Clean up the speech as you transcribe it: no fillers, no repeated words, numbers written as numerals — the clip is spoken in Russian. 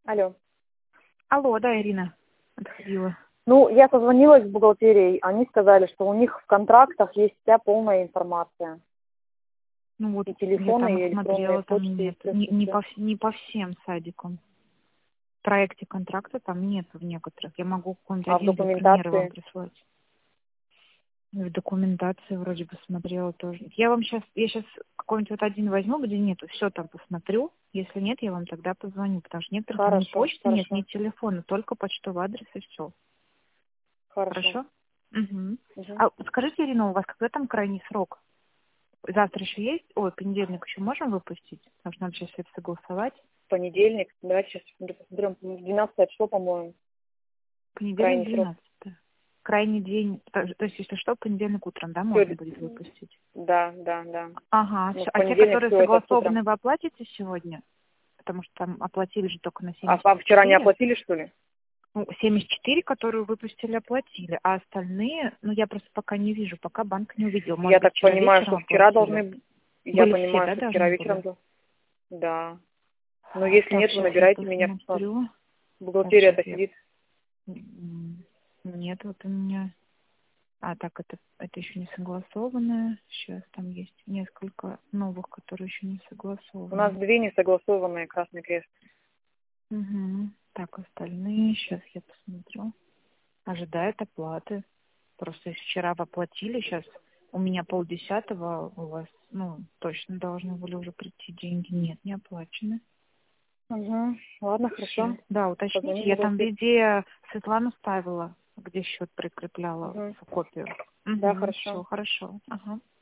Алло. Алло, да, Ирина. Отходила. Ну, я созвонилась с бухгалтерией, они сказали, что у них в контрактах есть вся полная информация. Ну вот, И я телефоны, там и электронные смотрела, там почты, и нет. все, Не, все, не, все. по, не по всем садикам. В проекте контракта там нет в некоторых. Я могу какой-нибудь А в один для примера вам документации? прислать. В документации вроде бы смотрела тоже. Я сейчас какой-нибудь вот один возьму, где нету, все там посмотрю. Если нет, я вам тогда позвоню, потому что некоторых там ни Хорошо, почты нет, ни хорошо, телефона, только почтовый адрес и все. хорошо. Хорошо? Угу. Угу. А подскажите, Ирина, у вас когда там крайний срок? Завтра еще есть? Ой, понедельник еще можем выпустить? Потому что надо сейчас все это согласовать. Понедельник, давайте сейчас посмотрим, 12 число, по-моему, Понедельник крайний срок. 12. Крайний день. То есть, если что, понедельник утром, да, Все, можно будет выпустить? да, да, да. Ага, Ну, все. в А те, понедельник которые все это с утром. согласованы, вы оплатите сегодня? Потому что там оплатили же только на А вчера не 74. оплатили, что ли? Ну, 74, которую выпустили, оплатили. А остальные, ну, я просто пока не вижу, пока банк не увидел. Я Может быть, так вчера понимаю, вечером что вчера оплатили. должны... Я Были все, понимаю, да, что вчера должны вечером... были? Да. Но если Так, нет, вы сейчас я набирайте меня. посмотрю. Так, сейчас Бухгалтерия-то я... сидит. Нет, вот у меня... А, так, это еще не согласованное. Сейчас там есть несколько новых, которые еще не У нас согласованы. 2 несогласованные Красный Крест. Угу. Так, остальные, сейчас я посмотрю. Ожидает оплаты. Просто если вчера вы оплатили, сейчас у меня 9:30, у вас, ну, точно должны были уже прийти деньги. Нет, не оплачены. Угу. Ладно, Все. хорошо. Да, уточните. Позвоню Я там бухгалтерии. везде Светлану ставила, где счет прикрепляла Угу. копию. Да, Угу. Все, хорошо. хорошо. Ага.